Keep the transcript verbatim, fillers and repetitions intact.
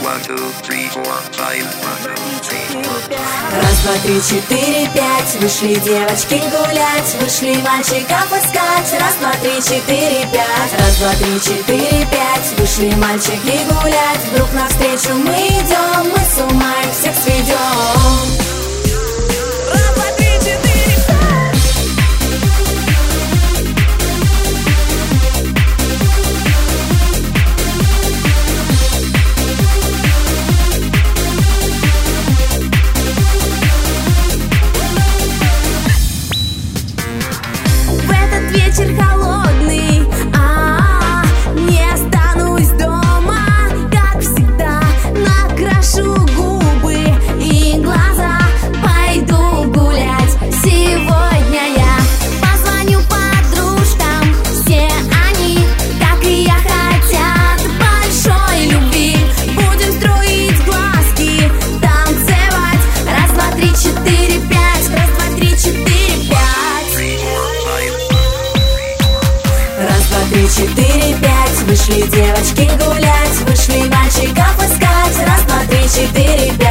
One, two, three, four, five. One, two, three, four, five. Раз, два, три, четыре, пять. Вышли девочки гулять, вышли мальчиков искать. Раз, два, три, четыре, пять. Раз, два, три, четыре, пять. Вышли мальчики гулять. Вдруг навстречу мы идем, мы с ума их всех сведем. Вечер холодный, а, не останусь дома, как всегда, накрашу губы и глаза, пойду гулять. Сегодня я позвоню подружкам, все они, как и я, хотят большой любви. Будем строить глазки, танцевать. Раз, два, три, четыре, пять. Раз, два, три, четыре, пять. Раз, два, три, четыре, пять. Вышли девочки гулять, вышли мальчиков искать. Раз, два, три, четыре, пять.